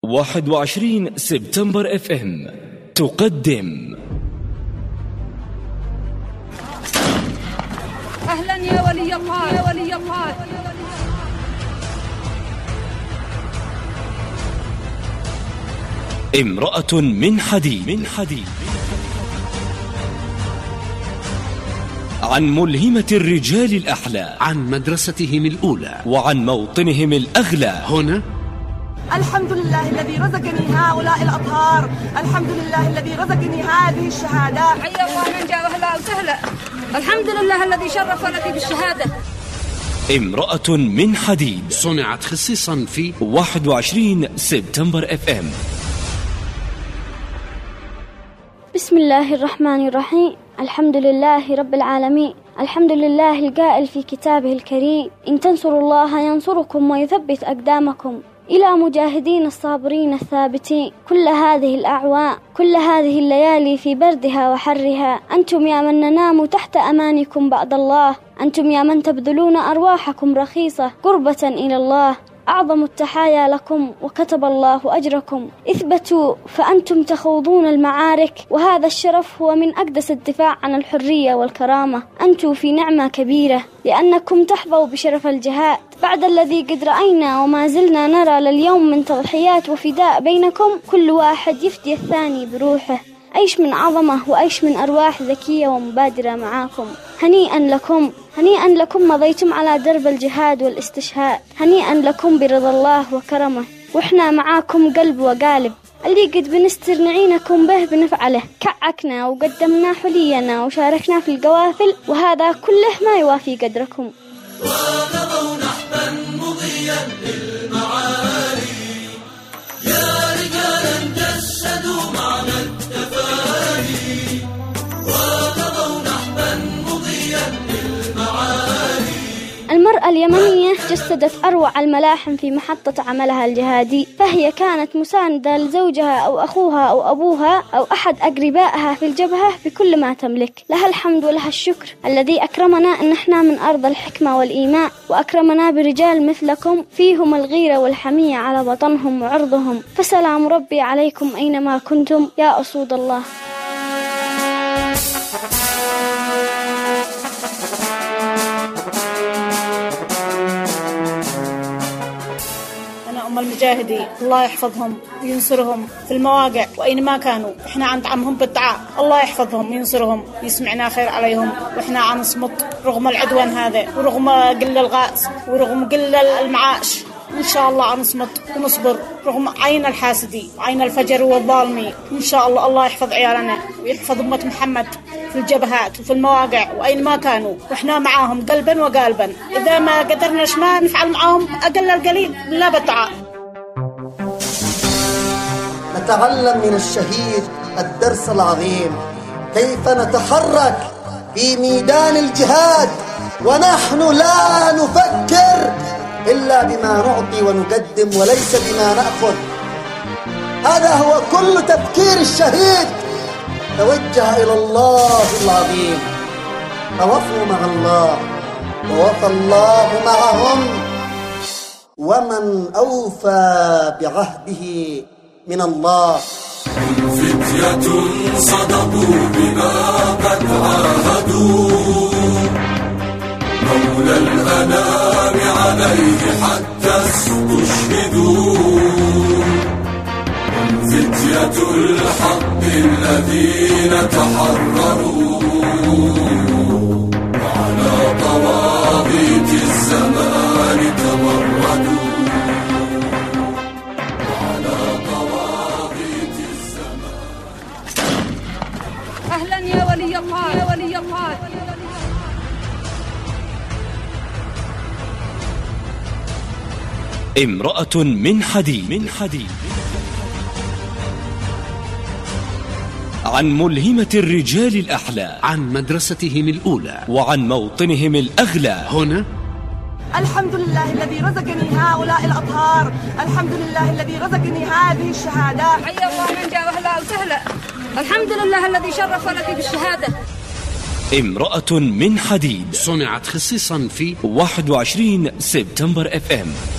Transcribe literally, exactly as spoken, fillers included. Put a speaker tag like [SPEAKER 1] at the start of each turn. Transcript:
[SPEAKER 1] واحد وعشرين سبتمبر اف ام تقدم
[SPEAKER 2] أهلا يا ولي الله يا ولي الله.
[SPEAKER 1] امرأة من حديد من حديد عن ملهمة الرجال الأحلى،
[SPEAKER 3] عن مدرستهم الأولى
[SPEAKER 1] وعن موطنهم الأغلى.
[SPEAKER 3] هنا
[SPEAKER 4] الحمد لله الذي رزقني هؤلاء الأطهار، الحمد لله الذي رزقني هذه الشهادات.
[SPEAKER 2] حيا الله من جاء أهلا وسهلا. الحمد لله الذي شرفنا في بالشهادة.
[SPEAKER 1] امرأة من حديد
[SPEAKER 3] صنعت خصيصا في
[SPEAKER 1] واحد وعشرين سبتمبر اف ام.
[SPEAKER 5] بسم الله الرحمن الرحيم. الحمد لله رب العالمين، الحمد لله القائل في كتابه الكريم: إن تنصروا الله ينصركم ويثبت أقدامكم. إلى مجاهدين الصابرين الثابتين كل هذه الأعوام، كل هذه الليالي في بردها وحرها، أنتم يا من ننام تحت أمانكم بعد الله، أنتم يا من تبذلون أرواحكم رخيصة قربة إلى الله، أعظم التحايا لكم وكتب الله أجركم. اثبتوا فأنتم تخوضون المعارك، وهذا الشرف هو من أقدس الدفاع عن الحرية والكرامة. أنتم في نعمة كبيرة لأنكم تحظوا بشرف الجهاد بعد الذي قد رأينا وما زلنا نرى لليوم من تضحيات وفداء بينكم، كل واحد يفدي الثاني بروحه. أيش من عظمة وأيش من أرواح ذكية ومبادرة معاكم. هنيئا لكم، هنيئا لكم مضيتم على درب الجهاد والاستشهاد، هنيئا لكم برضا الله وكرمه، وإحنا معاكم قلب وقالب. اللي قد بنستر نعينكم به بنفعله، كعكنا وقدمنا حلينا وشاركنا في القوافل، وهذا كله ما يوافي قدركم.
[SPEAKER 6] ونضوا نحبا مضيا للمعالي، يا رجالا جسدوا معنى التفاني، ونضوا نحبا مضيا للمعالي.
[SPEAKER 5] المرأة اليمنية جسدت أروع الملاحم في محطة عملها الجهادي، فهي كانت مساندة لزوجها أو أخوها أو أبوها أو أحد أقربائها في الجبهة بكل ما تملك. لها الحمد ولها الشكر الذي أكرمنا أن احنا من أرض الحكمة والإيمان، وأكرمنا برجال مثلكم فيهم الغيرة والحمية على وطنهم وعرضهم. فسلام ربي عليكم أينما كنتم يا أسود الله.
[SPEAKER 7] أم المجاهدين، الله يحفظهم وينصرهم في المواقع وأينما كانوا. إحنا عند عمهم بالدعاء، الله يحفظهم وينصرهم، يسمعنا خير عليهم، وإحنا عن نصمت رغم العدوان هذا ورغم قل الغاز ورغم قل المعاش. إن شاء الله عن نصمت ونصبر رغم عين الحاسدين وعين الفجر والظالمين. إن شاء الله الله يحفظ عيالنا ويحفظ أمة محمد في الجبهات وفي المواقع وأينما كانوا، وإحنا معاهم قلبا وقالبا. إذا ما قدرناش ما نفعل معاهم أقل القليل لا بالدعاء.
[SPEAKER 8] نتعلم من الشهيد الدرس العظيم، كيف نتحرك في ميدان الجهاد ونحن لا نفكر إلا بما نعطي ونقدم وليس بما نأخذ. هذا هو كل تفكير الشهيد. توجه إلى الله العظيم، توفوا مع الله ووفى الله معهم، ومن أوفى بعهده من الله.
[SPEAKER 6] فتية صدقوا بما قد عاهدوا، مولى الأنام عليه حتى استشهدوا. فتية الحق الذين تحرروا، وعلى طواغيت الزمان تمردوا.
[SPEAKER 2] أهلا يا ولي الله يا ولي الله.
[SPEAKER 1] امرأة من حديد من حديد عن ملهمة الرجال الأحلى،
[SPEAKER 3] عن مدرستهم الأولى،
[SPEAKER 1] وعن موطنهم الأغلى.
[SPEAKER 3] هنا
[SPEAKER 4] الحمد لله الذي رزقني هؤلاء الأطهار، الحمد لله الذي رزقني هذه الشهادات.
[SPEAKER 2] حيا الله من جاء أهلا وسهلا. الحمد لله الذي شرفنا في بالشهادة.
[SPEAKER 1] امرأة من حديد
[SPEAKER 3] صنعت خصيصا في
[SPEAKER 1] واحد وعشرين سبتمبر اف ام.